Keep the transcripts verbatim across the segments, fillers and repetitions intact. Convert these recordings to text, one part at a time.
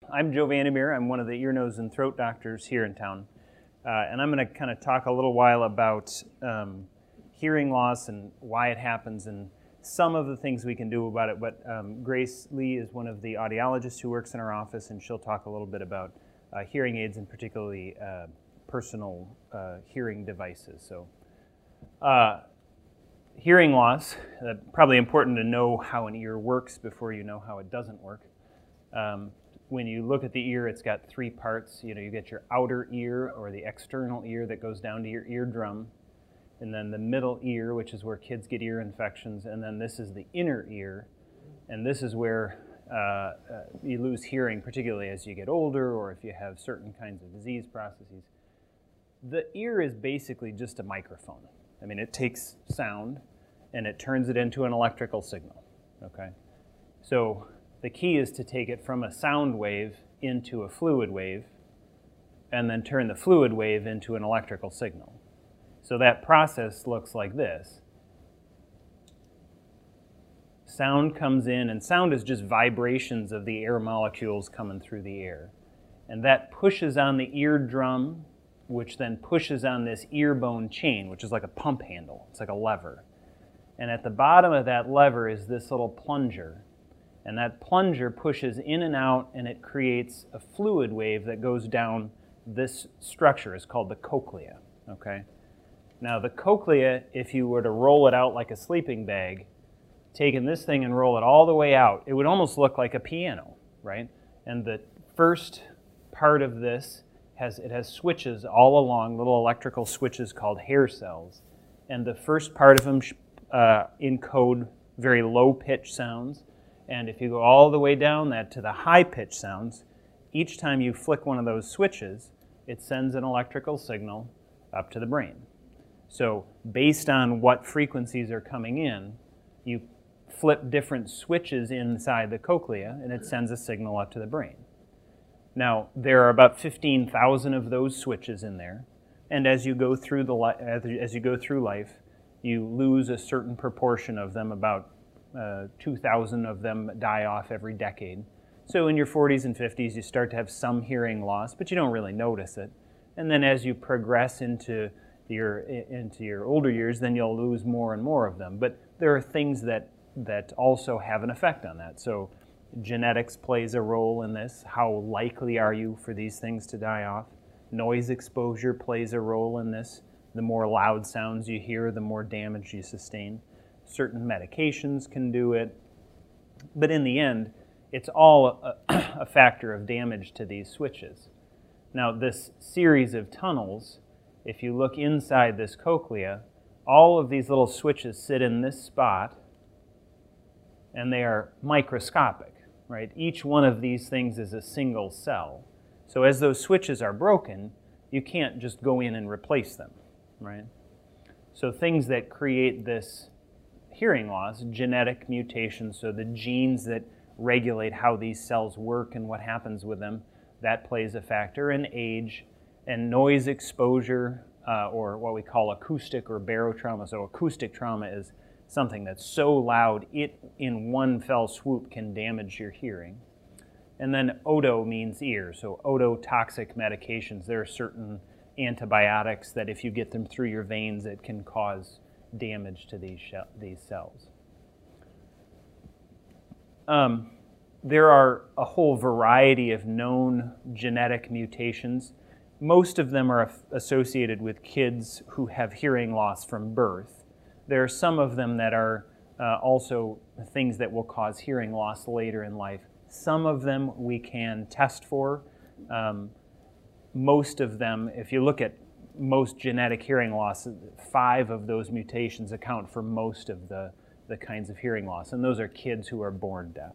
I'm Joe Vandermeer. I'm one of the ear, nose, and throat doctors here in town. Uh, and I'm going to kind of talk a little while about um, hearing loss and why it happens and some of the things we can do about it. But um, Grace Lee is one of the audiologists who works in our office, and she'll talk a little bit about uh, hearing aids and particularly uh, personal uh, hearing devices. So, uh, hearing loss, uh, probably important to know how an ear works before you know how it doesn't work. Um, when you look at the ear, it's got three parts. You know, you get your outer ear or the external ear that goes down to your eardrum, and then the middle ear, which is where kids get ear infections, and then this is the inner ear, and this is where uh, uh, you lose hearing, particularly as you get older or if you have certain kinds of disease processes. The ear is basically just a microphone. I mean, it takes sound and it turns it into an electrical signal, okay? So the key is to take it from a sound wave into a fluid wave and then turn the fluid wave into an electrical signal. So that process looks like this. Sound comes in, and sound is just vibrations of the air molecules coming through the air. And that pushes on the eardrum, which then pushes on this ear bone chain, which is like a pump handle. It's like a lever. And at the bottom of that lever is this little plunger. And that plunger pushes in and out, and it creates a fluid wave that goes down this structure. It's called the cochlea, okay? Now the cochlea, if you were to roll it out like a sleeping bag, taking this thing and roll it all the way out, it would almost look like a piano, right? And the first part of this has, it has switches all along, little electrical switches called hair cells. And the first part of them uh, encode very low-pitch sounds. And if you go all the way down that to the high-pitched sounds, each time you flick one of those switches, it sends an electrical signal up to the brain. So based on what frequencies are coming in, you flip different switches inside the cochlea, and it sends a signal up to the brain. Now, there are about fifteen thousand of those switches in there, and as you go through the li- as you go through life, you lose a certain proportion of them. About uh, two thousand of them die off every decade. So in your forties and fifties, you start to have some hearing loss, but you don't really notice it. And then as you progress into your into your older years, then you'll lose more and more of them. But there are things that that also have an effect on that. So genetics plays a role in this. How likely are you for these things to die off? Noise exposure plays a role in this. The more loud sounds you hear, the more damage you sustain. Certain medications can do it. But in the end, it's all a, a factor of damage to these switches. Now, this series of tunnels, if you look inside this cochlea, all of these little switches sit in this spot, and they are microscopic, right? Each one of these things is a single cell. So as those switches are broken, you can't just go in and replace them, right? So things that create this hearing loss, genetic mutations, so the genes that regulate how these cells work and what happens with them, that plays a factor, and age, and noise exposure, uh, or what we call acoustic or barotrauma. So acoustic trauma is something that's so loud, it in one fell swoop can damage your hearing. And then oto means ear, so ototoxic medications. There are certain antibiotics that if you get them through your veins, it can cause damage to these, these cells. Um, there are a whole variety of known genetic mutations. Most of them are associated with kids who have hearing loss from birth. There are some of them that are uh, also things that will cause hearing loss later in life. Some of them we can test for. Um, most of them, if you look at most genetic hearing loss, five of those mutations account for most of the, the kinds of hearing loss, and those are kids who are born deaf.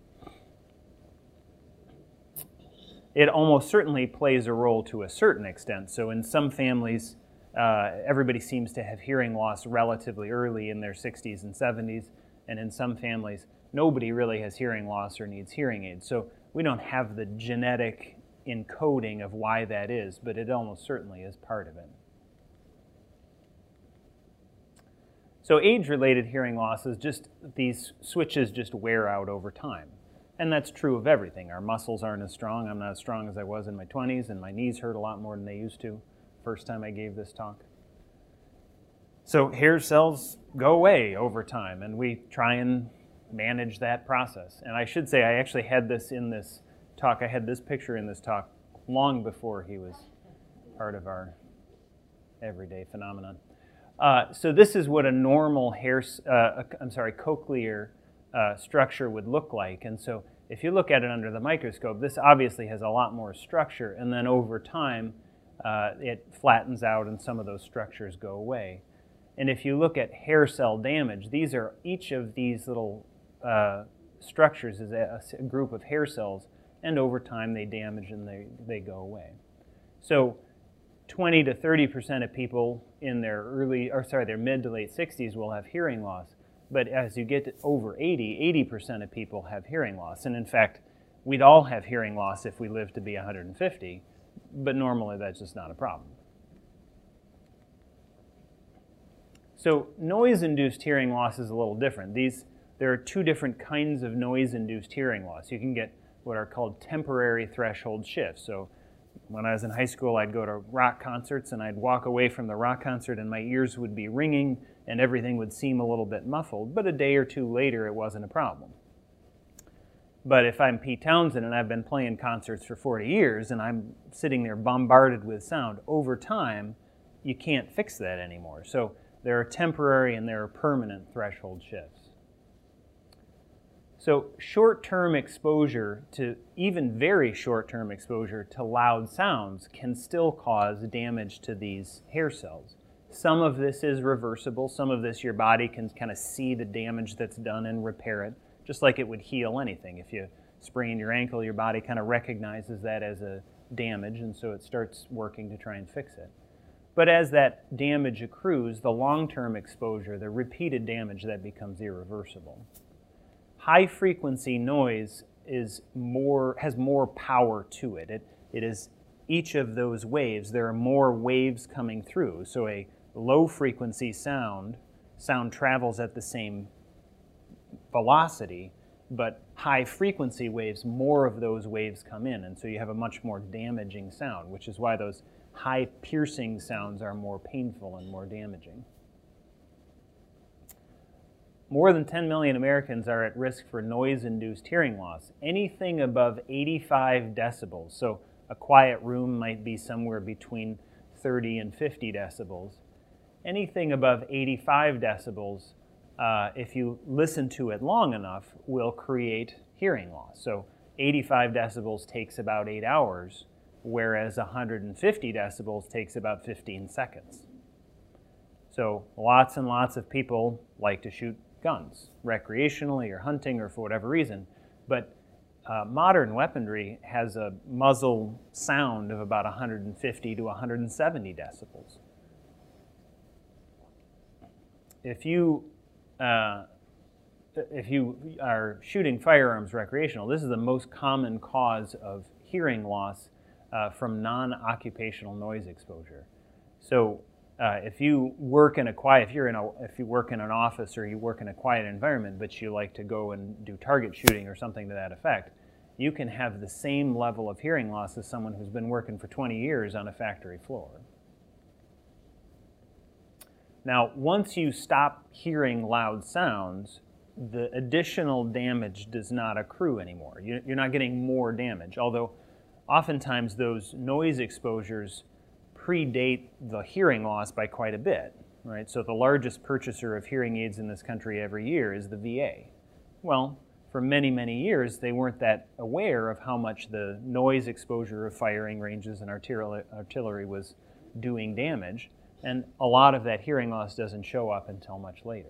It almost certainly plays a role to a certain extent. So in some families, uh, everybody seems to have hearing loss relatively early in their sixties and seventies, and in some families, nobody really has hearing loss or needs hearing aids. So we don't have the genetic encoding of why that is, but it almost certainly is part of it. So age-related hearing loss is just, these switches just wear out over time. And that's true of everything. Our muscles aren't as strong. I'm not as strong as I was in my twenties, and my knees hurt a lot more than they used to first time I gave this talk. So hair cells go away over time, and we try and manage that process. And I should say I actually had this in this talk. I had this picture in this talk long before he was part of our everyday phenomenon. Uh, so this is what a normal hair, uh, I'm sorry, cochlear uh, structure would look like. And so if you look at it under the microscope, this obviously has a lot more structure. And then over time, uh, it flattens out and some of those structures go away. And if you look at hair cell damage, these are each of these little uh, structures is a, a group of hair cells, and over time they damage and they, they go away. So twenty to thirty percent of people in their early, or sorry, their mid to late sixties will have hearing loss. But as you get to over eighty, eighty percent of people have hearing loss. And in fact, we'd all have hearing loss if we lived to be one hundred fifty, but normally that's just not a problem. So noise-induced hearing loss is a little different. These, there are two different kinds of noise-induced hearing loss. You can get what are called temporary threshold shifts. So when I was in high school, I'd go to rock concerts and I'd walk away from the rock concert and my ears would be ringing and everything would seem a little bit muffled, but a day or two later it wasn't a problem. But if I'm Pete Townsend and I've been playing concerts for forty years and I'm sitting there bombarded with sound, over time you can't fix that anymore. So there are temporary and there are permanent threshold shifts. So short-term exposure to, even very short-term exposure to loud sounds can still cause damage to these hair cells. Some of this is reversible. Some of this your body can kind of see the damage that's done and repair it, just like it would heal anything. If you sprain your ankle, your body kind of recognizes that as a damage, and so it starts working to try and fix it. But as that damage accrues, the long-term exposure, the repeated damage, that becomes irreversible. High-frequency noise is more, has more power to it. It, it is each of those waves, there are more waves coming through. So a low-frequency sound, sound travels at the same velocity, but high-frequency waves, more of those waves come in, and so you have a much more damaging sound, which is why those high-piercing sounds are more painful and more damaging. More than ten million Americans are at risk for noise-induced hearing loss. Anything above eighty-five decibels, so a quiet room might be somewhere between thirty and fifty decibels. Anything above eighty-five decibels, uh, if you listen to it long enough, will create hearing loss. So eighty-five decibels takes about eight hours, whereas one hundred fifty decibels takes about fifteen seconds. So lots and lots of people like to shoot guns, recreationally or hunting or for whatever reason, but uh, modern weaponry has a muzzle sound of about one hundred fifty to one hundred seventy decibels. If you, uh, if you are shooting firearms recreational, this is the most common cause of hearing loss uh, from non-occupational noise exposure. So Uh, if you work in a quiet, if you're in a, if you work in an office or you work in a quiet environment, but you like to go and do target shooting or something to that effect, you can have the same level of hearing loss as someone who's been working for twenty years on a factory floor. Now, once you stop hearing loud sounds, the additional damage does not accrue anymore. You, you're not getting more damage, although oftentimes those noise exposures predate the hearing loss by quite a bit, right? So the largest purchaser of hearing aids in this country every year is the V A. Well, for many, many years, they weren't that aware of how much the noise exposure of firing ranges and artillery, artillery was doing damage, and a lot of that hearing loss doesn't show up until much later.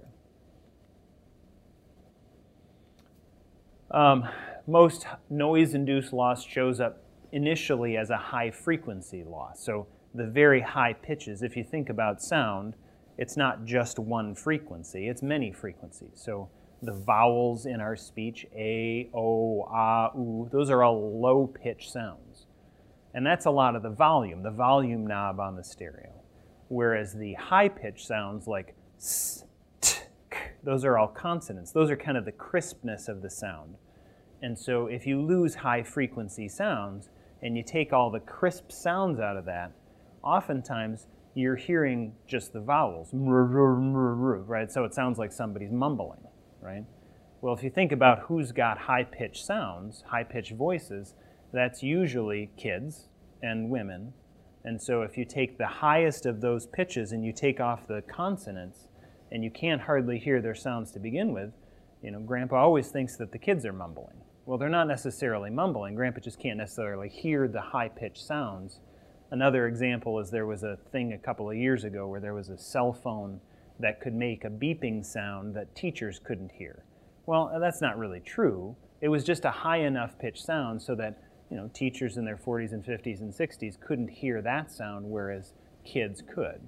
Um, most noise-induced loss shows up initially as a high-frequency loss. So the very high pitches, if you think about sound, it's not just one frequency, it's many frequencies. So the vowels in our speech, a, o, ah, oo, those are all low-pitch sounds. And that's a lot of the volume, the volume knob on the stereo. Whereas the high-pitch sounds like s, t, k, those are all consonants. Those are kind of the crispness of the sound. And so if you lose high frequency sounds and you take all the crisp sounds out of that, oftentimes you're hearing just the vowels, right? So it sounds like somebody's mumbling, right? Well, if you think about who's got high-pitched sounds, high-pitched voices, that's usually kids and women. And so if you take the highest of those pitches and you take off the consonants, and you can't hardly hear their sounds to begin with, you know, Grandpa always thinks that the kids are mumbling. Well, they're not necessarily mumbling. Grandpa just can't necessarily hear the high-pitched sounds. Another example is there was a thing a couple of years ago where there was a cell phone that could make a beeping sound that teachers couldn't hear. Well, that's not really true. It was just a high enough pitch sound so that, you know, teachers in their forties and fifties and sixties couldn't hear that sound, whereas kids could.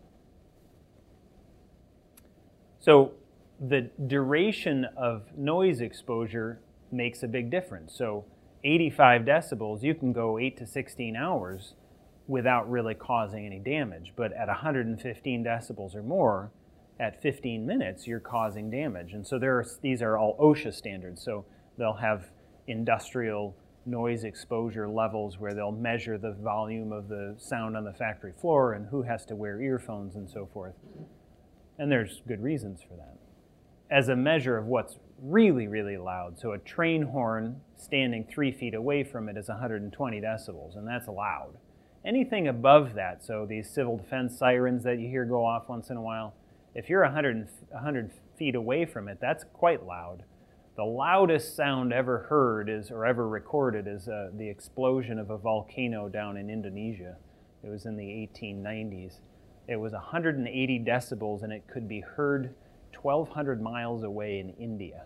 So the duration of noise exposure makes a big difference. So eighty-five decibels, you can go eight to sixteen hours without really causing any damage. But at one hundred fifteen decibels or more, at fifteen minutes, you're causing damage. And so there are, these are all OSHA standards. So they'll have industrial noise exposure levels where they'll measure the volume of the sound on the factory floor and who has to wear earphones and so forth. And there's good reasons for that. As a measure of what's really, really loud, so a train horn standing three feet away from it is one hundred twenty decibels, and that's loud. Anything above that, so these civil defense sirens that you hear go off once in a while, if you're one hundred, one hundred feet away from it, that's quite loud. The loudest sound ever heard is, or ever recorded is uh, the explosion of a volcano down in Indonesia. It was in the eighteen nineties. It was one hundred eighty decibels, and it could be heard twelve hundred miles away in India.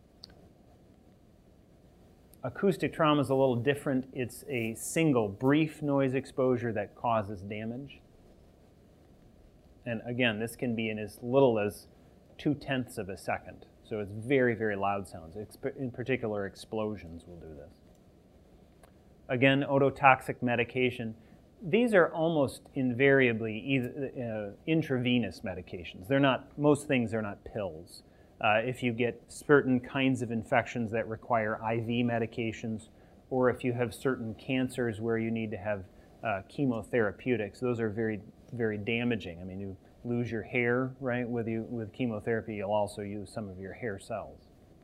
Acoustic trauma is a little different. It's a single brief noise exposure that causes damage. And again, this can be in as little as two-tenths of a second. So it's very, very loud sounds. In particular, explosions will do this. Again, ototoxic medication. These are almost invariably either, uh, intravenous medications. They're not, most things are not pills. Uh, if you get certain kinds of infections that require I V medications, or if you have certain cancers where you need to have uh, chemotherapeutics, those are very, very damaging. I mean, you lose your hair, right? With you with chemotherapy, you'll also use some of your hair cells.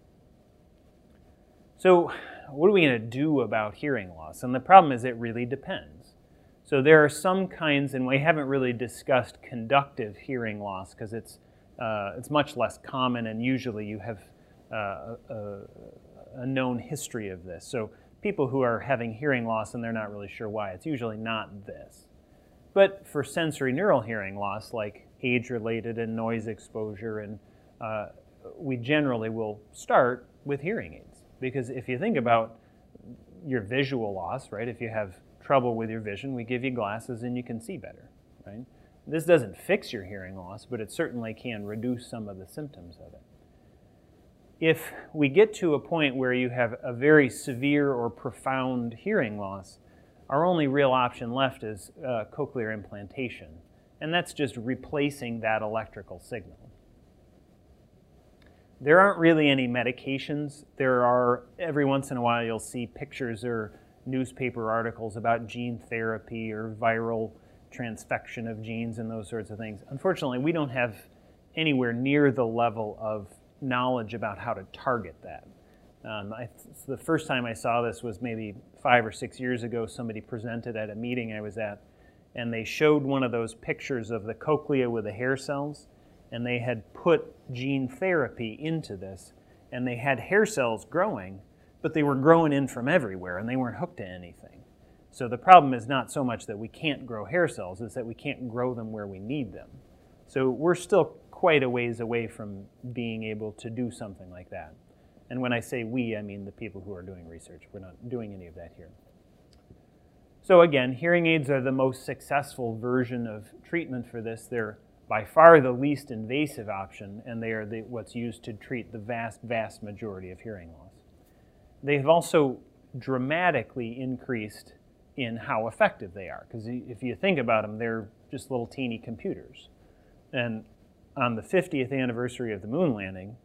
So, what are we going to do about hearing loss? And the problem is, it really depends. So there are some kinds, and we haven't really discussed conductive hearing loss because it's uh, it's much less common, and usually you have uh, a, a known history of this. So people who are having hearing loss and they're not really sure why, it's usually not this. But for sensory neural hearing loss, like age-related and noise exposure, and uh, we generally will start with hearing aids. Because if you think about your visual loss, right, if you have trouble with your vision, we give you glasses and you can see better, right? This doesn't fix your hearing loss, but it certainly can reduce some of the symptoms of it. If we get to a point where you have a very severe or profound hearing loss, our only real option left is uh, cochlear implantation, and that's just replacing that electrical signal. There aren't really any medications. There are, every once in a while you'll see pictures or newspaper articles about gene therapy or viral transfection of genes and those sorts of things. Unfortunately, we don't have anywhere near the level of knowledge about how to target that. Um, I, the first time I saw this was maybe five or six years ago. Somebody presented at a meeting I was at, and they showed one of those pictures of the cochlea with the hair cells, and they had put gene therapy into this, and they had hair cells growing, but they were growing in from everywhere, and they weren't hooked to anything. So the problem is not so much that we can't grow hair cells, it's that we can't grow them where we need them. So we're still quite a ways away from being able to do something like that. And when I say we, I mean the people who are doing research. We're not doing any of that here. So again, hearing aids are the most successful version of treatment for this. They're by far the least invasive option, and they are the, what's used to treat the vast, vast majority of hearing loss. They have also dramatically increased in how effective they are, because if you think about them, they're just little teeny computers. And on the fiftieth anniversary of the moon landing,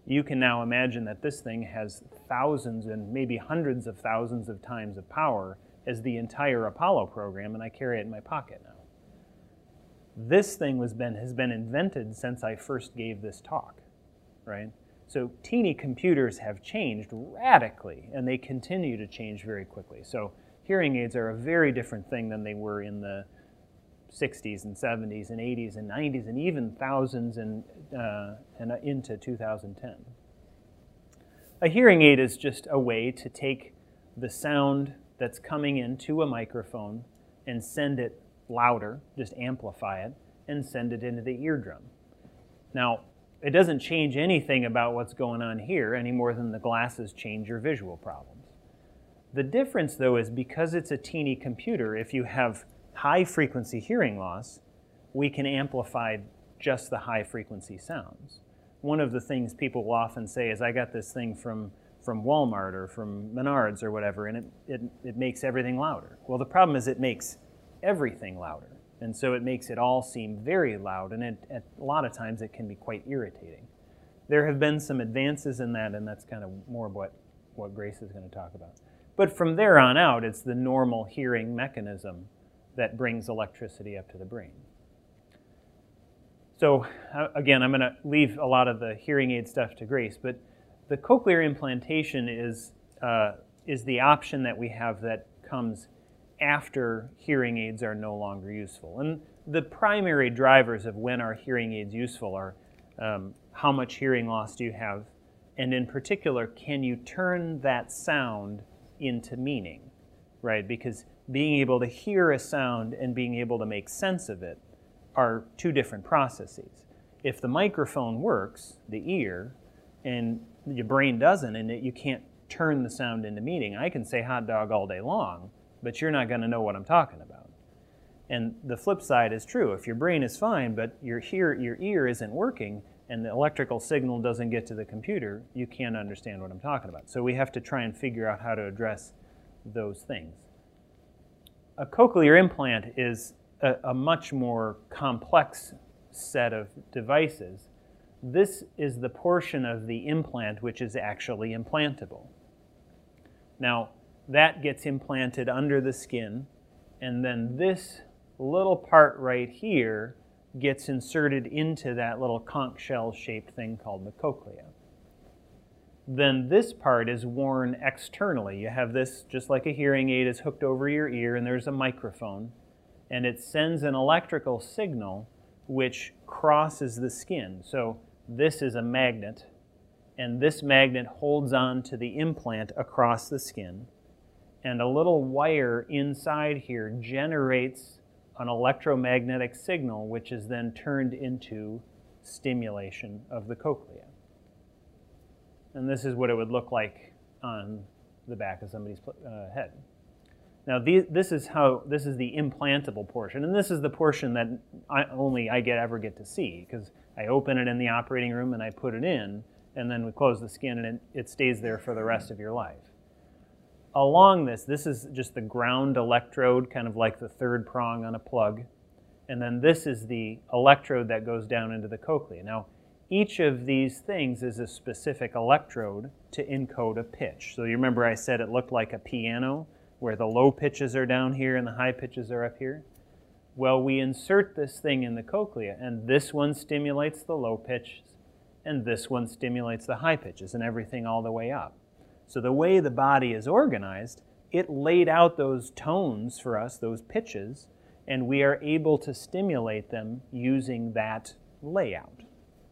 you can now imagine that this thing has thousands and maybe hundreds of thousands of times of power as the entire Apollo program, and I carry it in my pocket now. This thing was been, has been invented since I first gave this talk, right? So teeny computers have changed radically, and they continue to change very quickly. So hearing aids are a very different thing than they were in the sixties and seventies and eighties and nineties and even thousands and, uh, and into two thousand ten. A hearing aid is just a way to take the sound that's coming into a microphone and send it louder, just amplify it, and send it into the eardrum. Now, it doesn't change anything about what's going on here any more than the glasses change your visual problems. The difference, though, is because it's a teeny computer, if you have high-frequency hearing loss, we can amplify just the high-frequency sounds. One of the things people will often say is, I got this thing from, from Walmart or from Menards or whatever, and it, it, it makes everything louder. Well, the problem is it makes everything louder, and so it makes it all seem very loud, and it, at a lot of times it can be quite irritating. There have been some advances in that, and that's kind of more of what, what Grace is going to talk about. But from there on out, it's the normal hearing mechanism that brings electricity up to the brain. So uh, again, I'm going to leave a lot of the hearing aid stuff to Grace, but the cochlear implantation is, uh, is the option that we have that comes after hearing aids are no longer useful. And the primary drivers of when are hearing aids useful are um, how much hearing loss do you have, and in particular, can you turn that sound into meaning, right? Because being able to hear a sound and being able to make sense of it are two different processes. If the microphone works, the ear, and your brain doesn't, and it, you can't turn the sound into meaning, I can say hot dog all day long, but you're not going to know what I'm talking about. And the flip side is true. If your brain is fine, but your, hear, your ear isn't working, and the electrical signal doesn't get to the computer, you can't understand what I'm talking about. So we have to try and figure out how to address those things. A cochlear implant is a, a much more complex set of devices. This is the portion of the implant which is actually implantable. Now, that gets implanted under the skin, and then this little part right here gets inserted into that little conch shell-shaped thing called the cochlea. Then this part is worn externally. You have this, just like a hearing aid is hooked over your ear, and there's a microphone, and it sends an electrical signal which crosses the skin. So this is a magnet, and this magnet holds on to the implant across the skin, and a little wire inside here generates an electromagnetic signal which is then turned into stimulation of the cochlea. And this is what it would look like on the back of somebody's uh, head. Now, the, this is how this is the implantable portion, and this is the portion that I, only I get ever get to see, because I open it in the operating room and I put it in, and then we close the skin, and it, it stays there for the rest of your life. Along this, this is just the ground electrode, kind of like the third prong on a plug, and then this is the electrode that goes down into the cochlea. Now, each of these things is a specific electrode to encode a pitch. So you remember I said it looked like a piano, where the low pitches are down here and the high pitches are up here? Well, we insert this thing in the cochlea, and this one stimulates the low pitches, and this one stimulates the high pitches, and everything all the way up. So the way the body is organized, it laid out those tones for us, those pitches, and we are able to stimulate them using that layout.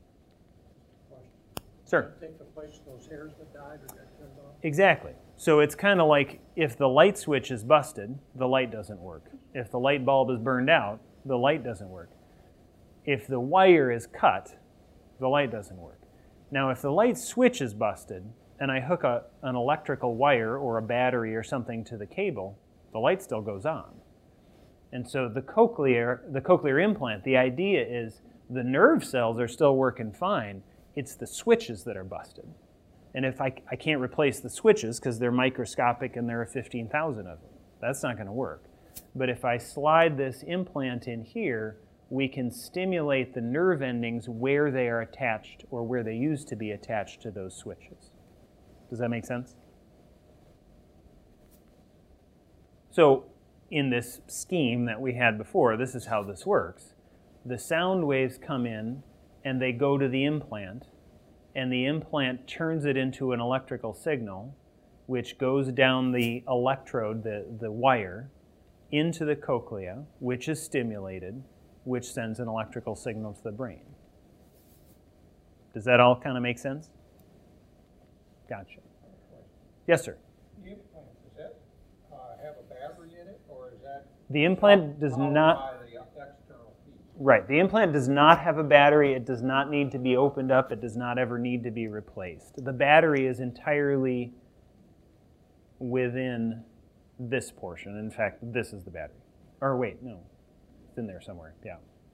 Sir? Take the place of those hairs that died or got turned off? Exactly. So it's kind of like if the light switch is busted, the light doesn't work. If the light bulb is burned out, the light doesn't work. If the wire is cut, the light doesn't work. Now, if the light switch is busted and I hook a, an electrical wire or a battery or something to the cable, the light still goes on. And so the cochlear, the cochlear implant, the idea is the nerve cells are still working fine. It's the switches that are busted. And if I, I can't replace the switches because they're microscopic and there are fifteen thousand of them, that's not going to work. But if I slide this implant in here, we can stimulate the nerve endings where they are attached or where they used to be attached to those switches. Does that make sense? So in this scheme that we had before, this is how this works. The sound waves come in and they go to the implant, and the implant turns it into an electrical signal, which goes down the electrode, the, the wire, into the cochlea, which is stimulated, which sends an electrical signal to the brain. Does that all kind of make sense? Gotcha. Yes, sir. The implant, does that uh, have a battery in it, or is that? The implant does not. By the external piece? Right. The implant does not have a battery. It does not need to be opened up. It does not ever need to be replaced. The battery is entirely within this portion. In fact, this is the battery. Or wait, no. It's in there somewhere. Yeah.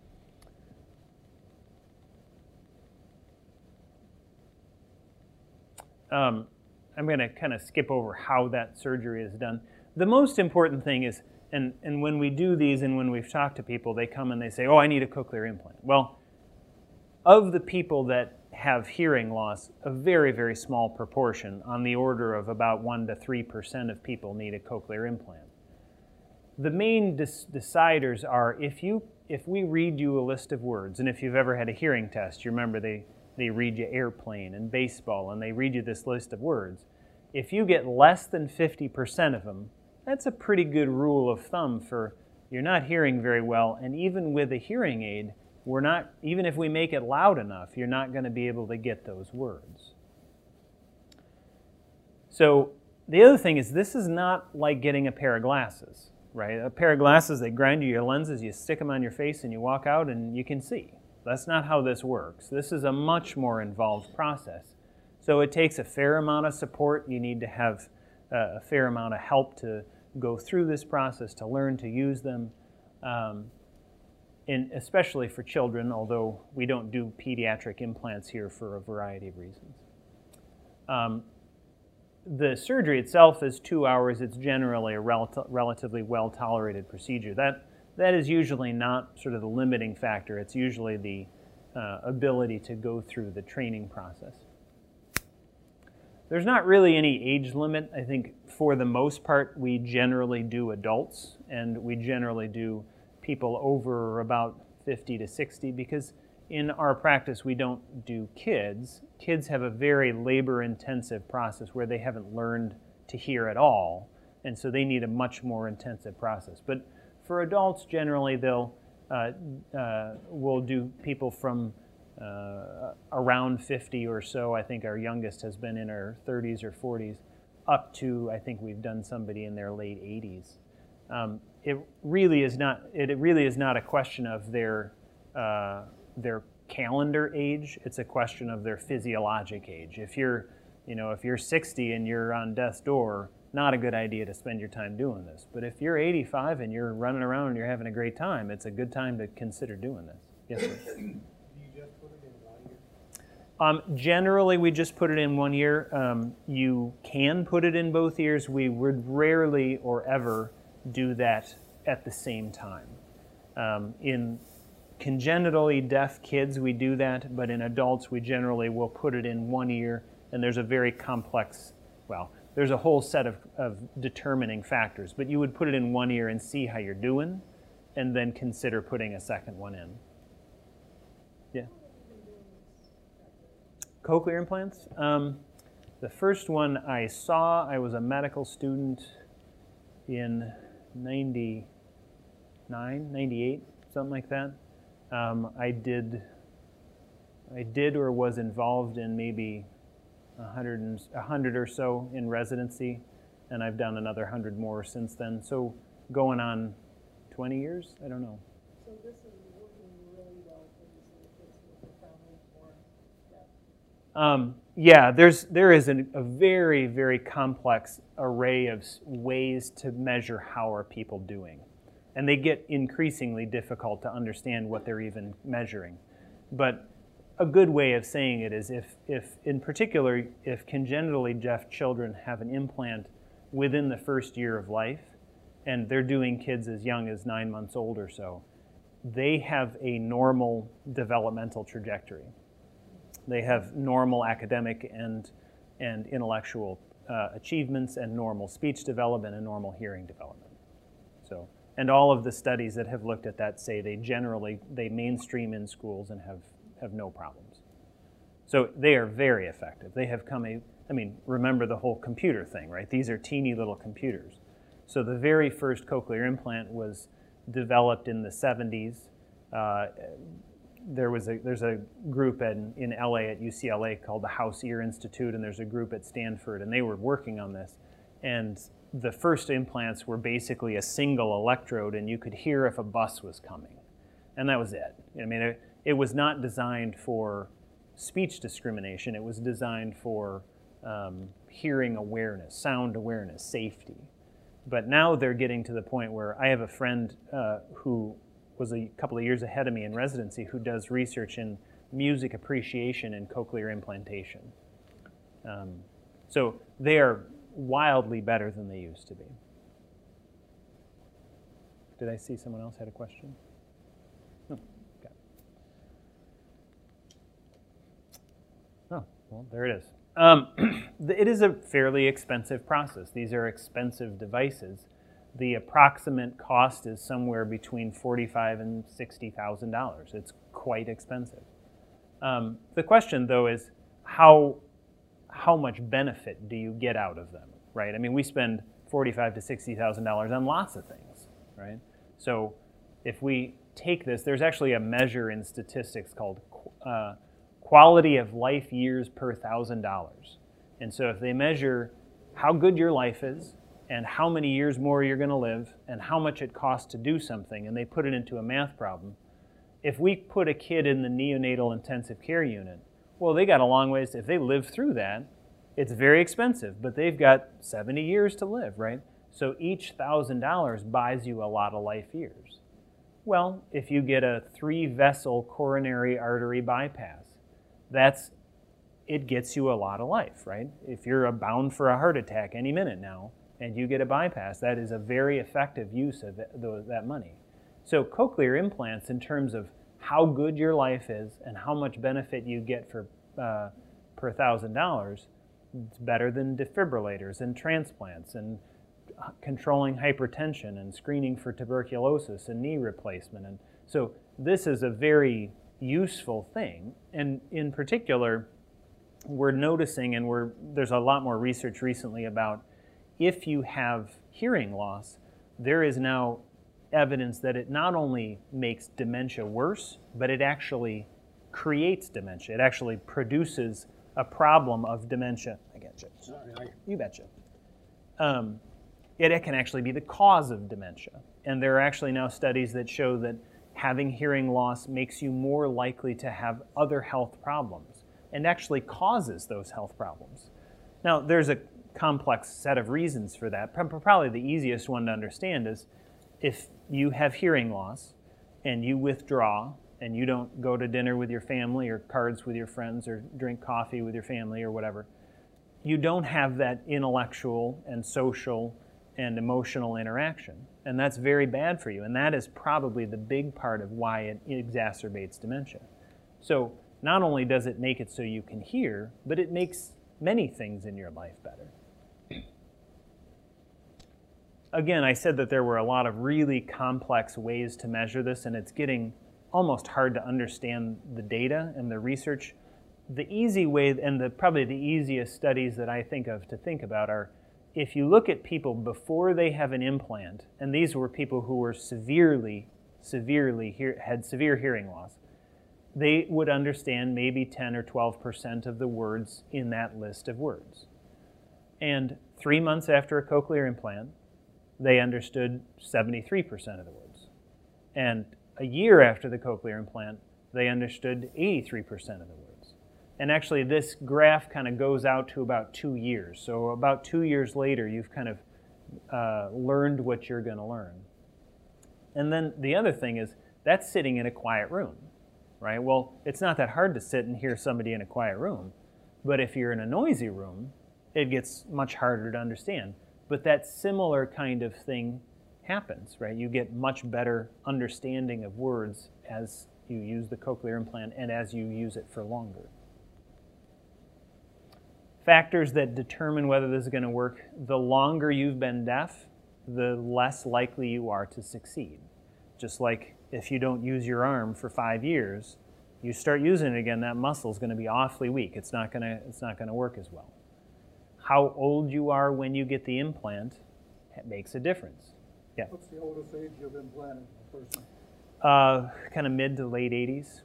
Um, I'm going to kind of skip over how that surgery is done. The most important thing is, and, and when we do these and when we've talked to people, they come and they say, oh, I need a cochlear implant. Well, of the people that have hearing loss, a very, very small proportion, on the order of about one to three percent of people need a cochlear implant. The main des- deciders are if you if we read you a list of words, and if you've ever had a hearing test, you remember they, they read you airplane and baseball, and they read you this list of words. If you get less than fifty percent of them, that's a pretty good rule of thumb for you're not hearing very well, and even with a hearing aid, we're not, even if we make it loud enough, you're not going to be able to get those words. So the other thing is this is not like getting a pair of glasses, right? A pair of glasses, they grind you your lenses, you stick them on your face, and you walk out and you can see. That's not how this works. This is a much more involved process. So it takes a fair amount of support. You need to have uh, a fair amount of help to go through this process, to learn to use them. Um, In, especially for children, although we don't do pediatric implants here for a variety of reasons. Um, the surgery itself is two hours. It's generally a rel relatively well-tolerated procedure. That, that is usually not sort of the limiting factor. It's usually the uh, ability to go through the training process. There's not really any age limit. I think for the most part, we generally do adults, and we generally do people over about fifty to sixty, because in our practice we don't do kids. Kids have a very labor-intensive process where they haven't learned to hear at all, and so they need a much more intensive process. But for adults, generally they'll uh, uh, we'll do people from uh, around fifty or so. I think our youngest has been in her thirties or forties, up to I think we've done somebody in their late eighties. Um, it really is not. It really is not a question of their uh, their calendar age. It's a question of their physiologic age. If you're, you know, if you're sixty and you're on death's door, not a good idea to spend your time doing this. But if you're eighty-five and you're running around and you're having a great time, it's a good time to consider doing this. Yes, sir. Do you just put it in one year? Um, generally, we just put it in one year. Um, you can put it in both ears. We would rarely or ever do that at the same time. Um, in congenitally deaf kids, we do that, but in adults, we generally will put it in one ear, and there's a very complex, well, there's a whole set of, of determining factors, but you would put it in one ear and see how you're doing, and then consider putting a second one in. Yeah? Cochlear implants? Um, the first one I saw, I was a medical student in ninety-nine, ninety-eight, something like that. Um, I did, I did or was involved in maybe a hundred, and, a hundred or so in residency, and I've done another hundred more since then. So going on twenty years, I don't know. So this is working really well for these little kids with their families or deaf. Um, yeah, there's there is an, a very very complex array of ways to measure how are people doing, and they get increasingly difficult to understand what they're even measuring. But a good way of saying it is if if in particular if congenitally deaf children have an implant within the first year of life, and they're doing kids as young as nine months old or so, they have a normal developmental trajectory. They have normal academic and, and intellectual uh, achievements and normal speech development and normal hearing development. So, and all of the studies that have looked at that say they generally, they mainstream in schools and have, have no problems. So they are very effective. They have come a, I mean, remember the whole computer thing, right? These are teeny little computers. So the very first cochlear implant was developed in the seventies. Uh, there was a, there's a group in, in L A at U C L A called the House Ear Institute, and there's a group at Stanford, and they were working on this. And the first implants were basically a single electrode, and you could hear if a bus was coming. And that was it. I mean, it, it was not designed for speech discrimination. It was designed for um, hearing awareness, sound awareness, safety. But now they're getting to the point where I have a friend uh, who was a couple of years ahead of me in residency who does research in music appreciation and cochlear implantation. Um, so they are wildly better than they used to be. Did I see someone else had a question? No. Okay. Oh, well, there it is. Um, it is a fairly expensive process. These are expensive devices. The approximate cost is somewhere between forty-five thousand dollars and sixty thousand dollars. It's quite expensive. Um, the question, though, is how, how much benefit do you get out of them, right? I mean, we spend forty-five thousand to sixty thousand dollars on lots of things, right? So if we take this, there's actually a measure in statistics called uh, quality of life years per thousand dollars. And so if they measure how good your life is and how many years more you're going to live and how much it costs to do something, and they put it into a math problem, if we put a kid in the neonatal intensive care unit, well, they got a long ways. If they live through that, it's very expensive, but they've got seventy years to live, right? So each one thousand dollars buys you a lot of life years. Well, if you get a three-vessel coronary artery bypass, that's, it gets you a lot of life, right? If you're bound for a heart attack any minute now, and you get a bypass, that is a very effective use of that money. So cochlear implants, in terms of how good your life is and how much benefit you get for uh, per thousand dollars, it's better than defibrillators and transplants and controlling hypertension and screening for tuberculosis and knee replacement. And so this is a very useful thing. And in particular, we're noticing, and we're, there's a lot more research recently about if you have hearing loss, there is now evidence that it not only makes dementia worse, but it actually creates dementia. It actually produces a problem of dementia. I get you. You betcha. Um, it, it can actually be the cause of dementia. And there are actually now studies that show that having hearing loss makes you more likely to have other health problems and actually causes those health problems. Now, there's a complex set of reasons for that. Probably the easiest one to understand is if you have hearing loss and you withdraw and you don't go to dinner with your family or cards with your friends or drink coffee with your family or whatever, you don't have that intellectual and social and emotional interaction. And that's very bad for you. And that is probably the big part of why it exacerbates dementia. So not only does it make it so you can hear, but it makes many things in your life better. Again, I said that there were a lot of really complex ways to measure this, and it's getting almost hard to understand the data and the research. The easy way, and the, probably the easiest studies that I think of to think about are if you look at people before they have an implant, and these were people who were severely, severely, hear, had severe hearing loss, they would understand maybe ten or twelve percent of the words in that list of words. And three months after a cochlear implant, they understood seventy-three percent of the words. And a year after the cochlear implant, they understood eighty-three percent of the words. And actually, this graph kind of goes out to about two years. So about two years later, you've kind of uh, learned what you're going to learn. And then the other thing is, that's sitting in a quiet room, right? Well, it's not that hard to sit and hear somebody in a quiet room. But if you're in a noisy room, it gets much harder to understand. But that similar kind of thing happens, right? You get much better understanding of words as you use the cochlear implant and as you use it for longer. Factors that determine whether this is going to work: the longer you've been deaf, the less likely you are to succeed. Just like if you don't use your arm for five years, you start using it again, that muscle is going to be awfully weak. It's not going to, it's not going to work as well. How old you are when you get the implant makes a difference. Yeah. What's the oldest age you've implanted a person? Uh, kind of mid to late eighties.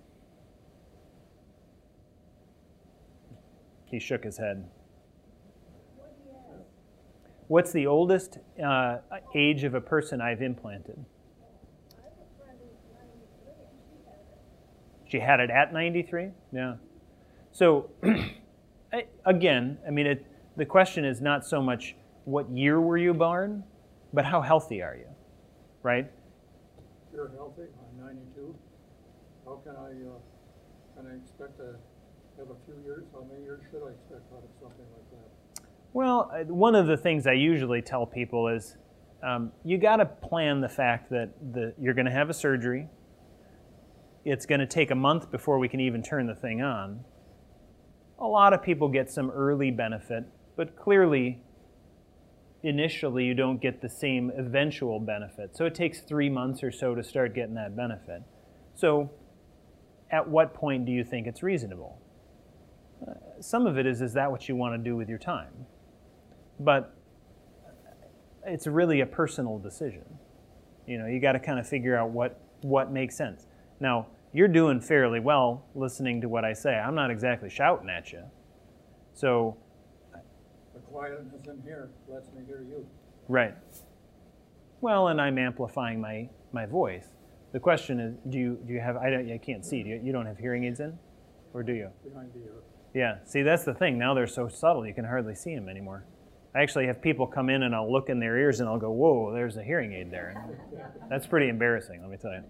He shook his head. What do you have? What's the oldest uh, age of a person I've implanted? I have a friend who's ninety-three and she had it. She had it at ninety-three? Yeah. So, I- again, I mean, it, the question is not so much what year were you born, but how healthy are you, right? You're healthy, I'm ninety-two. How can I, uh, can I expect to have a few years? How many years should I expect out of something like that? Well, uh, one of the things I usually tell people is um, you got to plan the fact that the, you're going to have a surgery. It's going to take a month before we can even turn the thing on. A lot of people get some early benefit, but clearly, initially, you don't get the same eventual benefit. So it takes three months or so to start getting that benefit. So at what point do you think it's reasonable? Uh, some of it is, is that what you want to do with your time? But it's really a personal decision. You know, you got to kind of figure out what, what makes sense. Now, you're doing fairly well listening to what I say. I'm not exactly shouting at you. So, The quietness in here lets me hear you. right. Well, and I'm amplifying my, my voice. The question is, do you, do you have, I, don't, I can't see, do you, you don't have hearing aids in? Or do you? Behind the ear. Yeah, see, that's the thing. Now they're so subtle, you can hardly see them anymore. I actually have people come in and I'll look in their ears and I'll go, whoa, there's a hearing aid there. That's pretty embarrassing, let me tell you.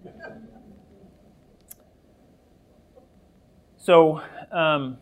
So, um,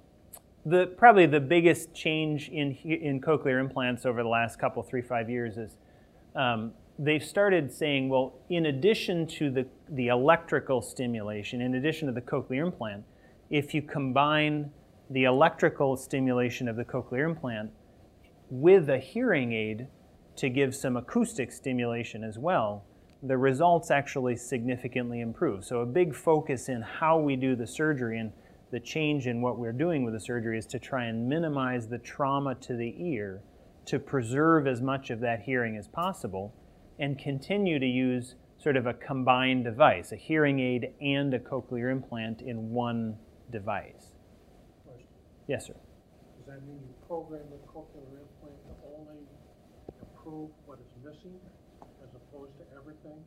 the probably the biggest change in in cochlear implants over the last couple, three, five years is um, they've started saying, well, in addition to the, the electrical stimulation, in addition to the cochlear implant, if you combine the electrical stimulation of the cochlear implant with a hearing aid to give some acoustic stimulation as well, the results actually significantly improve. So a big focus in how we do the surgery and the change in what we're doing with the surgery is to try and minimize the trauma to the ear to preserve as much of that hearing as possible and continue to use sort of a combined device, a hearing aid and a cochlear implant in one device. Question. Yes, sir. Does that mean you program the cochlear implant to only improve what is missing as opposed to everything?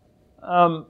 Um,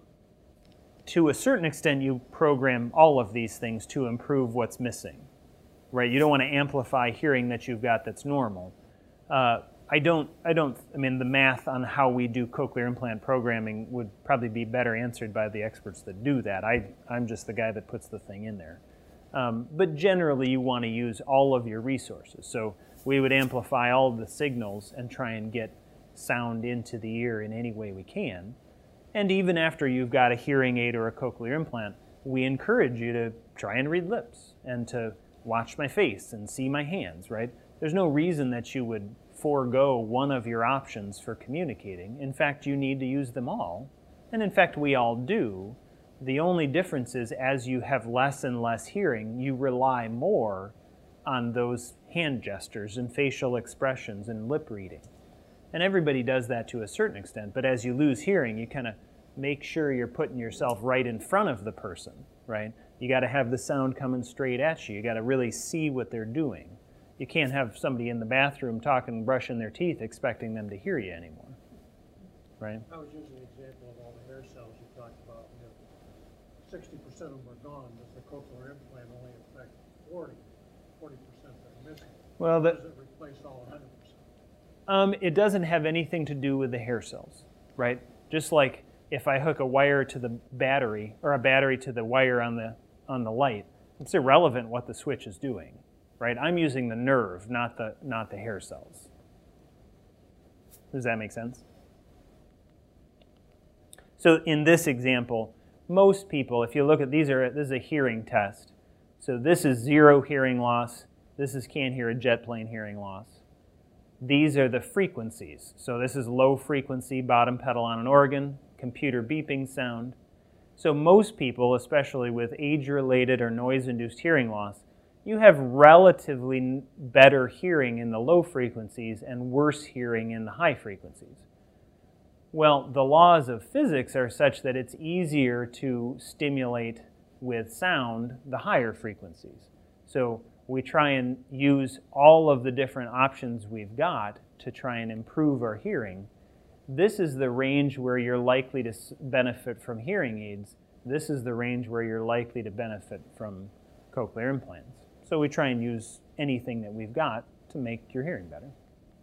to a certain extent, you program all of these things to improve what's missing, right? You don't want to amplify hearing that you've got that's normal. Uh, I don't, I don't, I mean, the math on how we do cochlear implant programming would probably be better answered by the experts that do that. I, I'm just the guy that puts the thing in there. Um, but generally, you want to use all of your resources. So we would amplify all of the signals and try and get sound into the ear in any way we can. And even after you've got a hearing aid or a cochlear implant, we encourage you to try and read lips and to watch my face and see my hands, right? There's no reason that you would forego one of your options for communicating. In fact, you need to use them all. And in fact, we all do. The only difference is as you have less and less hearing, you rely more on those hand gestures and facial expressions and lip reading. And everybody does that to a certain extent, but as you lose hearing, you kind of make sure you're putting yourself right in front of the person, right? You got to have the sound coming straight at you. You got to really see what they're doing. You can't have somebody in the bathroom talking, brushing their teeth, expecting them to hear you anymore, right? I was using the example of all the hair cells you talked about. If sixty percent of them are gone, does the cochlear implant only affect forty, forty percent that are missing? Well, Does that, it replace all one hundred percent? um, it doesn't have anything to do with the hair cells, right? Just like if I hook a wire to the battery or a battery to the wire on the on the light, it's irrelevant what the switch is doing, right? I'm using the nerve, not the not the hair cells. Does that make sense? So in this example, most people, if you look at these, are this is a hearing test. So this is zero hearing loss. This is can't hear a jet plane hearing loss. These are the frequencies. So this is low frequency, bottom pedal on an organ, computer beeping sound. So most people, especially with age-related or noise-induced hearing loss, you have relatively better hearing in the low frequencies and worse hearing in the high frequencies. Well, the laws of physics are such that it's easier to stimulate with sound the higher frequencies. So we try and use all of the different options we've got to try and improve our hearing. This is the range where you're likely to benefit from hearing aids. This is the range where you're likely to benefit from cochlear implants. So we try and use anything that we've got to make your hearing better.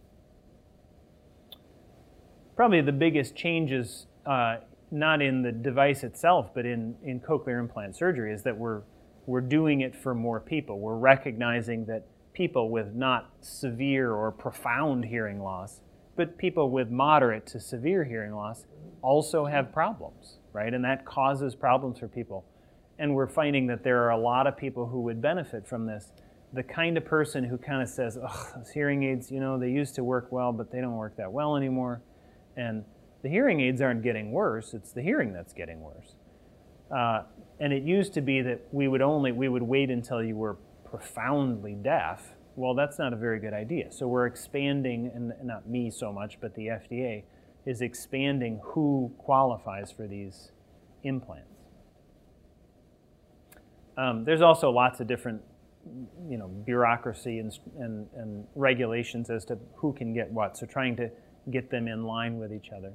Probably the biggest changes, uh, not in the device itself, but in, in cochlear implant surgery, is that we're, we're doing it for more people. We're recognizing that people with not severe or profound hearing loss, but people with moderate to severe hearing loss also have problems, right? And that causes problems for people. And we're finding that there are a lot of people who would benefit from this. The kind of person who kind of says, ugh, those hearing aids, you know, they used to work well, but they don't work that well anymore. And the hearing aids aren't getting worse, it's the hearing that's getting worse. Uh, and it used to be that we would only, we would wait until you were profoundly deaf. Well, that's not a very good idea. So we're expanding, and not me so much, but the F D A is expanding who qualifies for these implants. Um, there's also lots of different, you know, bureaucracy and, and, and regulations as to who can get what. So trying to get them in line with each other.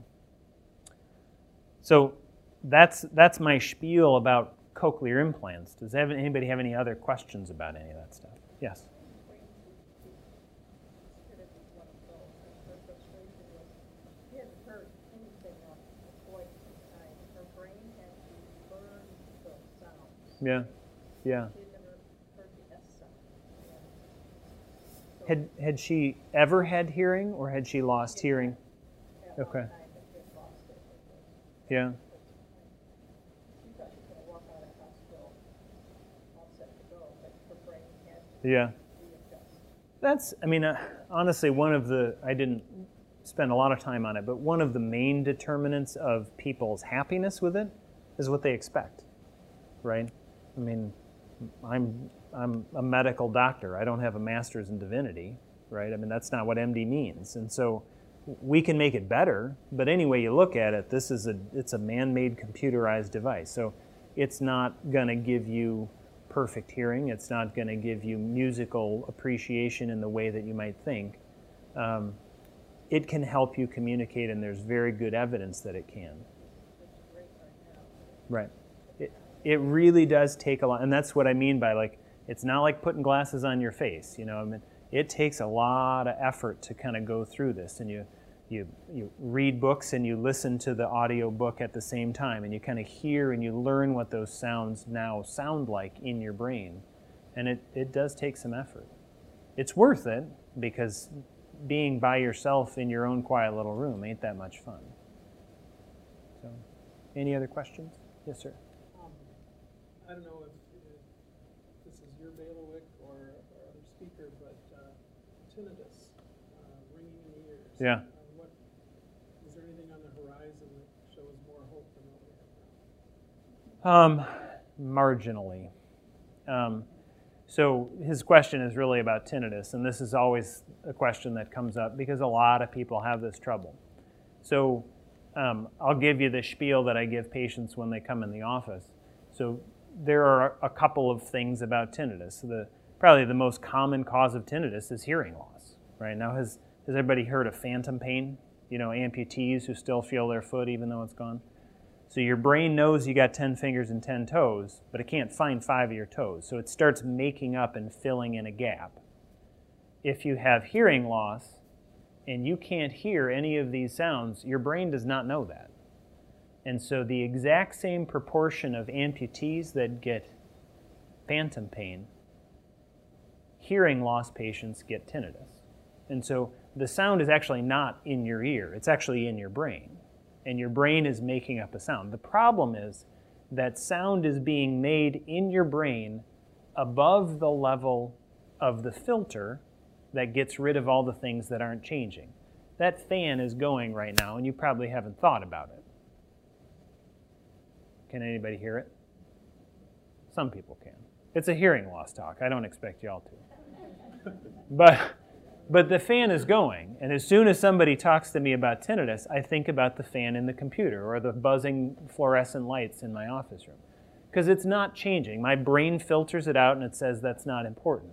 So that's that's my spiel about cochlear implants. Does anybody have any other questions about any of that stuff? Yes. Yeah, yeah. Had had she ever had hearing, or had she lost hearing? Okay. Yeah. Yeah. That's, I mean, uh, honestly, one of the, I didn't spend a lot of time on it, but one of the main determinants of people's happiness with it is what they expect, right? I mean, I'm I'm a medical doctor. I don't have a master's in divinity, right? I mean, that's not what M D means. And so we can make it better, but any way you look at it, this is a it's a man-made computerized device. So it's not going to give you perfect hearing. It's not going to give you musical appreciation in the way that you might think. Um, it can help you communicate, and there's very good evidence that it can. Right. It, it really does take a lot, and that's what I mean by, like, it's not like putting glasses on your face, you know. I mean, it takes a lot of effort to kind of go through this, and you, you, you read books and you listen to the audio book at the same time, and you kind of hear and you learn what those sounds now sound like in your brain, and it, it does take some effort. It's worth it, because being by yourself in your own quiet little room ain't that much fun. So, any other questions? Yes, sir. Um, I don't know if, if this is your bailiwick or, or other speaker, but uh, tinnitus, uh, ringing in the ears. Yeah. Uh, what, is there anything on the horizon that shows more hope than what we have now? Um, marginally. Um, so his question is really about tinnitus, and this is always a question that comes up because a lot of people have this trouble. So um, I'll give you the spiel that I give patients when they come in the office. So there are a couple of things about tinnitus. The, probably the most common cause of tinnitus is hearing loss, right? Now, has, has everybody heard of phantom pain? You know, amputees who still feel their foot even though it's gone? So your brain knows you got ten fingers and ten toes, but it can't find five of your toes. So it starts making up and filling in a gap. If you have hearing loss and you can't hear any of these sounds, your brain does not know that. And so the exact same proportion of amputees that get phantom pain, hearing loss patients get tinnitus. And so the sound is actually not in your ear, it's actually in your brain. and your brain is making up a sound. The problem is that sound is being made in your brain above the level of the filter that gets rid of all the things that aren't changing. That fan is going right now, and you probably haven't thought about it. Can anybody hear it? Some people can. It's a hearing loss talk. I don't expect y'all to. But, but the fan is going, and as soon as somebody talks to me about tinnitus, I think about the fan in the computer or the buzzing fluorescent lights in my office room. Because it's not changing. My brain filters it out and it says that's not important.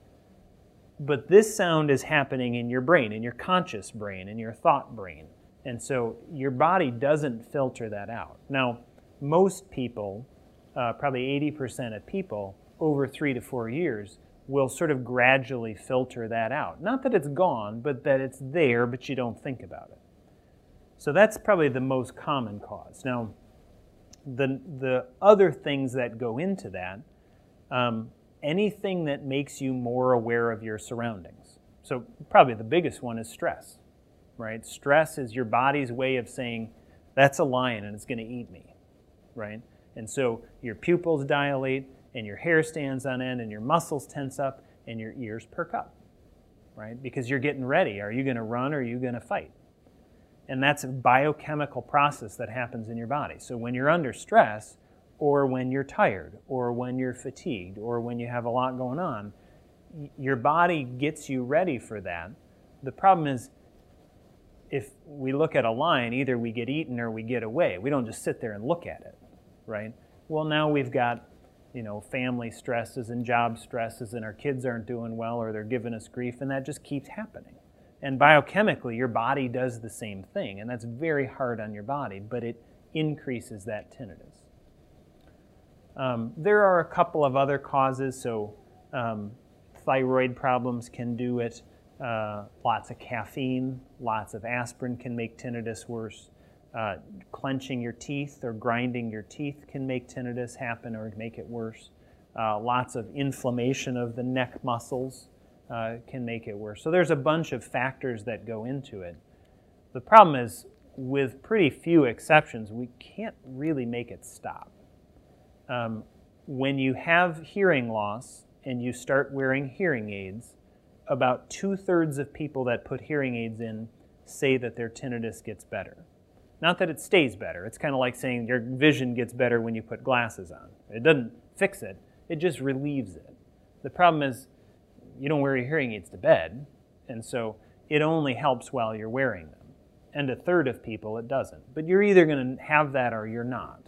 But this sound is happening in your brain, in your conscious brain, in your thought brain. And so your body doesn't filter that out. Now, most people, uh, probably eighty percent of people, over three to four years, will sort of gradually filter that out. Not that it's gone, but that it's there, but you don't think about it. So that's probably the most common cause. Now, the, the other things that go into that, um, anything that makes you more aware of your surroundings. So probably the biggest one is stress, right? Stress is your body's way of saying, that's a lion and it's going to eat me, right? And so your pupils dilate and your hair stands on end and your muscles tense up and your ears perk up, right? Because you're getting ready. Are you going to run or are you going to fight? And that's a biochemical process that happens in your body. So when you're under stress, or when you're tired, or when you're fatigued, or when you have a lot going on, your body gets you ready for that. The problem is, if we look at a lion, either we get eaten or we get away. We don't just sit there and look at it, right? Well, now we've got, you know, family stresses and job stresses, and our kids aren't doing well, or they're giving us grief, and that just keeps happening. And biochemically, your body does the same thing, and that's very hard on your body, but it increases that tinnitus. Um, there are a couple of other causes, so um, thyroid problems can do it. Uh, lots of caffeine, lots of aspirin can make tinnitus worse. Uh, clenching your teeth or grinding your teeth can make tinnitus happen or make it worse. Uh, lots of inflammation of the neck muscles uh, can make it worse. So there's a bunch of factors that go into it. The problem is, with pretty few exceptions, we can't really make it stop. Um, when you have hearing loss and you start wearing hearing aids, about two-thirds of people that put hearing aids in say that their tinnitus gets better. Not that it stays better. It's kind of like saying your vision gets better when you put glasses on. It doesn't fix it. It just relieves it. The problem is you don't wear your hearing aids to bed, and so it only helps while you're wearing them. And a third of people, it doesn't. But you're either going to have that or you're not.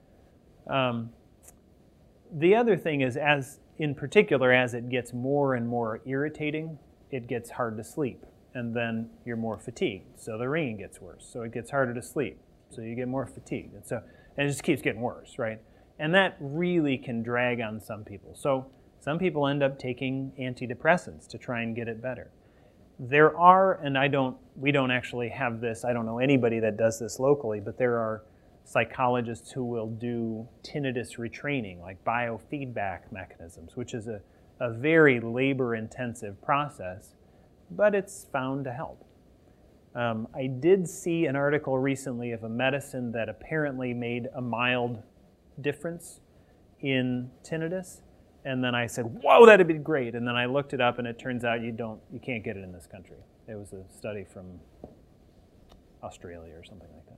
Um, The other thing is, as in particular, as it gets more and more irritating, it gets hard to sleep. And then you're more fatigued, so the ringing gets worse. So it gets harder to sleep, so you get more fatigued. And so and it just keeps getting worse, right? And that really can drag on some people. So some people end up taking antidepressants to try and get it better. There are, and I don't, we don't actually have this, I don't know anybody that does this locally, but there are psychologists who will do tinnitus retraining, like biofeedback mechanisms, which is a, a very labor-intensive process, but it's found to help. Um, I did see an article recently of a medicine that apparently made a mild difference in tinnitus, and then I said, whoa, that'd be great, and then I looked it up, and it turns out you don't, you can't get it in this country. It was a study from Australia or something like that.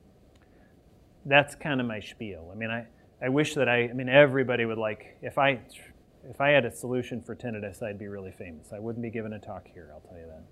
That's kind of my spiel. I mean, I, I wish that I, I mean, everybody would like, if I, if I had a solution for tinnitus, I'd be really famous. I wouldn't be giving a talk here, I'll tell you that.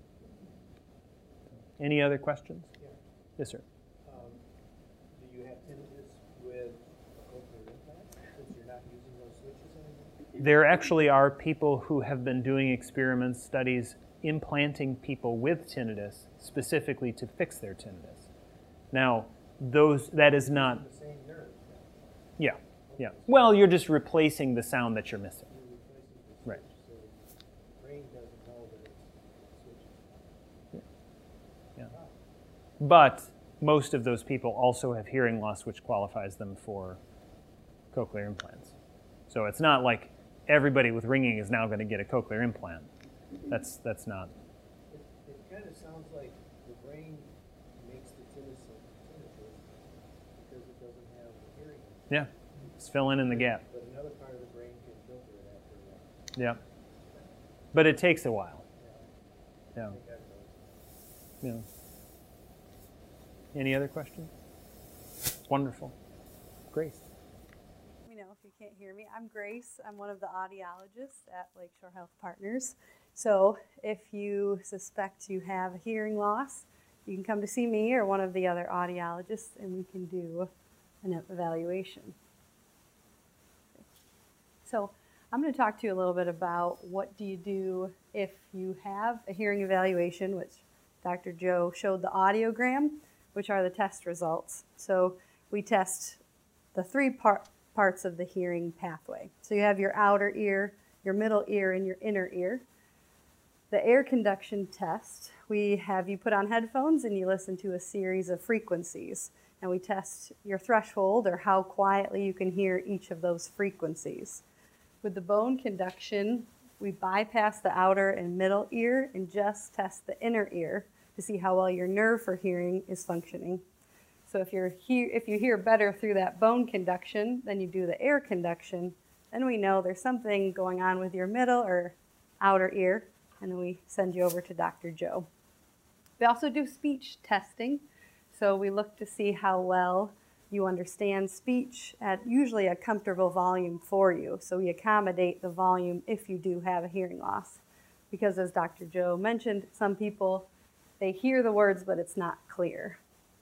Any other questions? Yeah. Yes, sir. Um, do you have tinnitus with a cochlear implant, since you're not using those switches anymore? There actually are people who have been doing experiments, studies, implanting people with tinnitus specifically to fix their tinnitus. Now, those, that is not, The same nerve. yeah, yeah. Well, you're just replacing the sound that you're missing. You're replacing the switch, Right. so the brain doesn't know that it's switching. Yeah. But most of those people also have hearing loss, which qualifies them for cochlear implants. So it's not like everybody with ringing is now going to get a cochlear implant. That's, that's not. It, it kind of sounds like the brain makes the tinnitus, tinnitus Yeah, it's filling in the gap. But another part of the brain can filter it after a while. Yeah. But it takes a while. Yeah. Yeah. I think that goes. Yeah. Any other questions? Wonderful. Grace. Let me know if you can't hear me. I'm Grace. I'm one of the audiologists at Lakeshore Health Partners. So if you suspect you have hearing loss, you can come to see me or one of the other audiologists, and we can do an evaluation. So I'm going to talk to you a little bit about what do you do if you have a hearing evaluation, which Doctor Joe showed the audiogram, which are the test results. So we test the three part, parts of the hearing pathway. So you have your outer ear, your middle ear, and your inner ear. The air conduction test, we have you put on headphones and you listen to a series of frequencies. And we test your threshold, or how quietly you can hear each of those frequencies. With the bone conduction, we bypass the outer and middle ear and just test the inner ear to see how well your nerve for hearing is functioning. So if, you're he- if you hear better through that bone conduction than you do the air conduction, then we know there's something going on with your middle or outer ear, and then we send you over to Doctor Joe. We also do speech testing. So we look to see how well you understand speech at usually a comfortable volume for you. So we accommodate the volume if you do have a hearing loss. Because as Doctor Joe mentioned, some people, they hear the words, but it's not clear.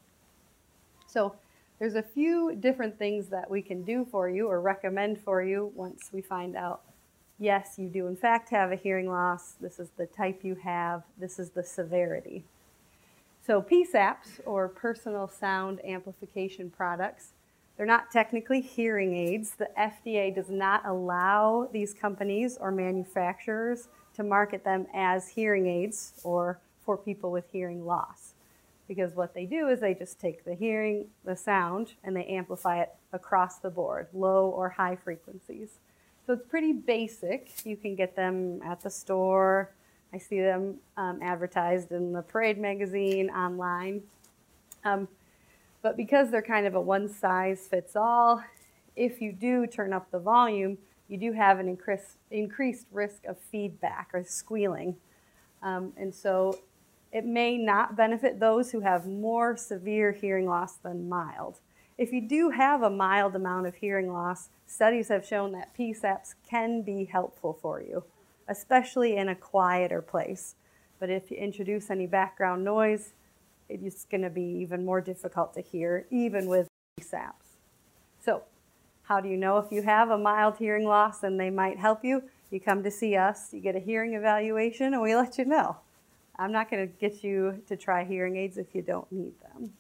So there's a few different things that we can do for you or recommend for you once we find out, yes, you do in fact have a hearing loss. This is the type you have. This is the severity. So P SAPs, or personal sound amplification products, they're not technically hearing aids. The F D A does not allow these companies or manufacturers to market them as hearing aids or for people with hearing loss. Because what they do is they just take the hearing, the sound, and they amplify it across the board, low or high frequencies. So it's pretty basic. You can get them at the store. I see them um, advertised in the Parade magazine, online. Um, but because they're kind of a one-size-fits-all, if you do turn up the volume, you do have an increase, increased risk of feedback or squealing. Um, and so it may not benefit those who have more severe hearing loss than mild. If you do have a mild amount of hearing loss, studies have shown that P SAPs can be helpful for you, especially in a quieter place. But if you introduce any background noise, it's going to be even more difficult to hear, even with P SAPs. So how do you know if you have a mild hearing loss and they might help you? You come to see us, you get a hearing evaluation, and we let you know. I'm not going to get you to try hearing aids if you don't need them.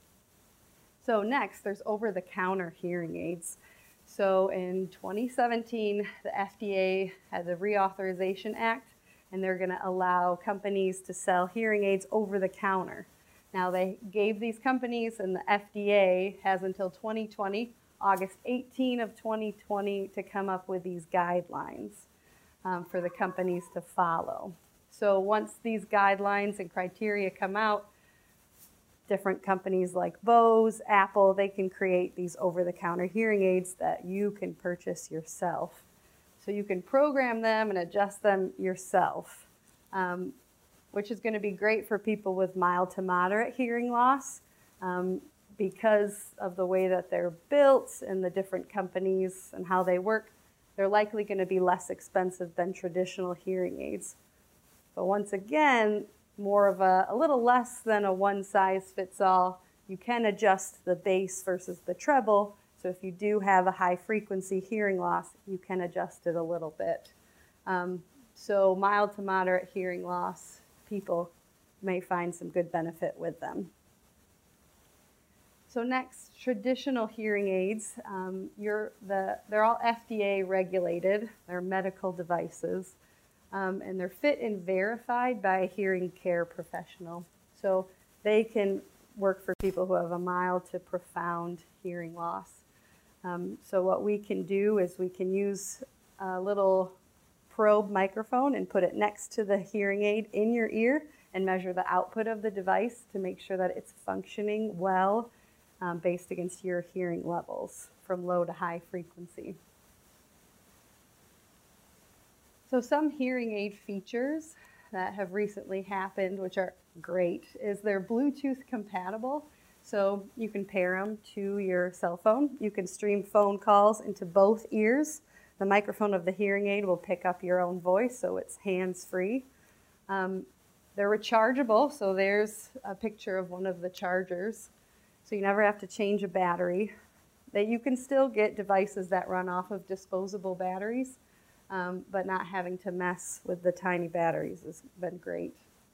So next, there's over-the-counter hearing aids. So in twenty seventeen, the F D A had the Reauthorization Act, and they're going to allow companies to sell hearing aids over the counter. Now, they gave these companies, and the F D A has until twenty twenty, August eighteenth of twenty twenty, to come up with these guidelines um, for the companies to follow. So once these guidelines and criteria come out, different companies like Bose, Apple, they can create these over-the-counter hearing aids that you can purchase yourself. So you can program them and adjust them yourself, um, which is going to be great for people with mild to moderate hearing loss um, because of the way that they're built and the different companies and how they work. They're likely going to be less expensive than traditional hearing aids. But once again, more of a, a little less than a one-size-fits-all. You can adjust the bass versus the treble. So if you do have a high-frequency hearing loss, you can adjust it a little bit. Um, so mild to moderate hearing loss, people may find some good benefit with them. So next, traditional hearing aids. Um, you're the, they're all F D A regulated. They're medical devices. Um, and they're fit and verified by a hearing care professional. So they can work for people who have a mild to profound hearing loss. Um, so what we can do is we can use a little probe microphone and put it next to the hearing aid in your ear and measure the output of the device to make sure that it's functioning well um, based against your hearing levels from low to high frequency. So some hearing aid features that have recently happened, which are great, is they're Bluetooth compatible. So you can pair them to your cell phone. You can stream phone calls into both ears. The microphone of the hearing aid will pick up your own voice, so it's hands-free. Um, they're rechargeable, so there's a picture of one of the chargers. So you never have to change a battery. That you can still get devices that run off of disposable batteries, um, but not having to mess with the tiny batteries has been great.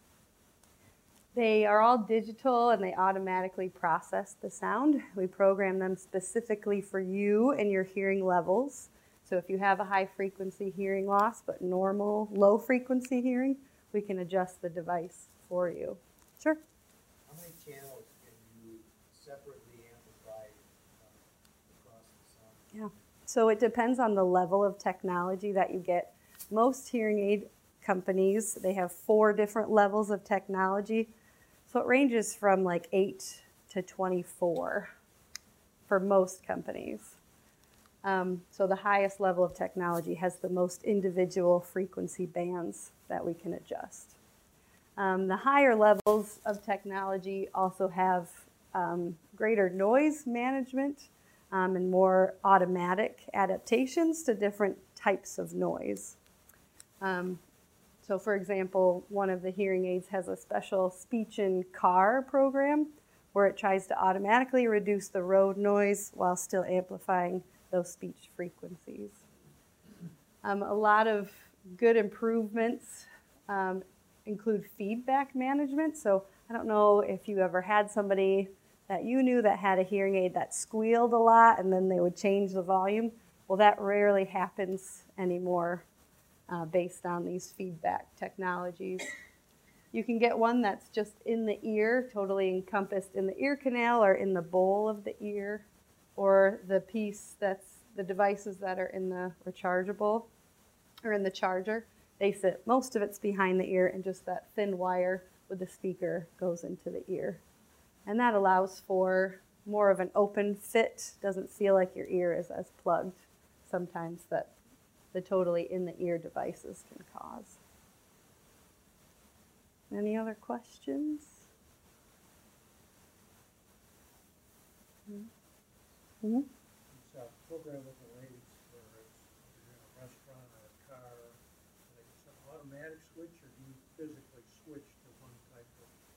They are all digital and they automatically process the sound. We program them specifically for you and your hearing levels. So if you have a high frequency hearing loss but normal low frequency hearing, we can adjust the device for you. Sure. How many channels can you separately amplify uh, across the sound? Yeah. So it depends on the level of technology that you get. Most hearing aid companies, they have four different levels of technology. So it ranges from like eight to twenty-four for most companies. Um, so the highest level of technology has the most individual frequency bands that we can adjust. Um, the higher levels of technology also have um, greater noise management um, and more automatic adaptations to different types of noise. Um, So for example, one of the hearing aids has a special speech in car program where it tries to automatically reduce the road noise while still amplifying those speech frequencies. Um, a lot of good improvements um, include feedback management. So I don't know if you ever had somebody that you knew that had a hearing aid that squealed a lot and then they would change the volume. Well, that rarely happens anymore. Uh, based on these feedback technologies. You can get one that's just in the ear, totally encompassed in the ear canal or in the bowl of the ear, or the piece that's the devices that are in the rechargeable or in the charger. They sit, most of it's behind the ear, and just that thin wire with the speaker goes into the ear. And that allows for more of an open fit, doesn't feel like your ear is as plugged sometimes that the totally in-the-ear devices can cause. Any other questions? Mm-hmm. It's a programmable aids where it's, you're in a restaurant or a car, like it's an automatic switch, or do you physically switch to one type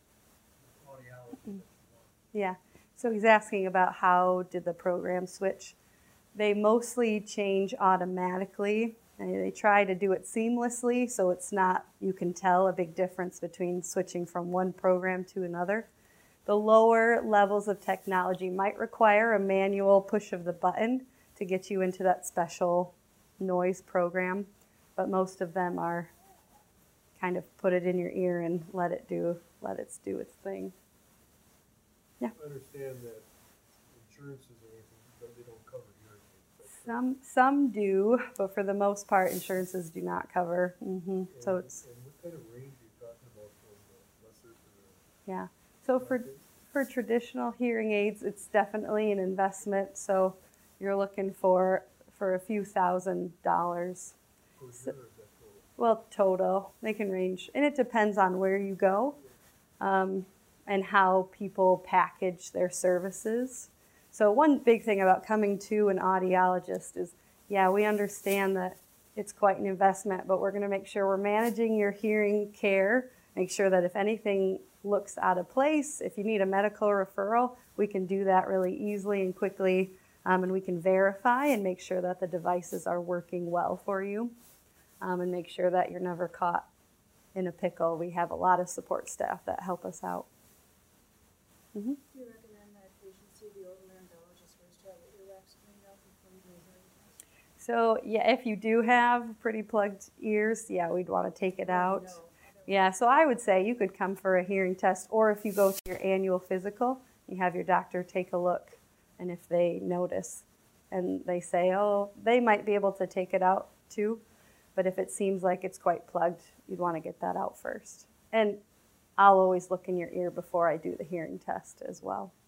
of audiology that you want? Yeah, so he's asking about how did the program switch. They mostly change automatically, and they try to do it seamlessly, so it's not, you can tell a big difference between switching from one program to another. The lower levels of technology might require a manual push of the button to get you into that special noise program, but most of them are kind of put it in your ear and let it do, let it do its thing. Yeah. I understand that insurances and anything, but they don't cover hearing aids. Some some do, but for the most part, insurances do not cover. Mm-hmm. And, So it's and what kind of range are you talking about from the lesser to the? yeah. So for for traditional hearing aids, it's definitely an investment. So you're looking for for a few thousand dollars. Per year, So- or is that total? Well, total, they can range, and it depends on where you go um, and how people package their services. So one big thing about coming to an audiologist is, yeah, we understand that it's quite an investment, but we're going to make sure we're managing your hearing care, make sure that if anything looks out of place, if you need a medical referral, we can do that really easily and quickly, um, and we can verify and make sure that the devices are working well for you. Um, and make sure that you're never caught in a pickle. We have a lot of support staff that help us out. Mm-hmm. Do you recommend that patients see the otolaryngologist first to have the earwax cleaned out before you do a hearing test? So yeah, if you do have pretty plugged ears, yeah, we'd want to take it out. No, I don't- Yeah, so I would say you could come for a hearing test, or if you go to your annual physical, you have your doctor take a look, and if they notice and they say, oh, they might be able to take it out too. But if it seems like it's quite plugged, you'd want to get that out first. And I'll always look in your ear before I do the hearing test as well.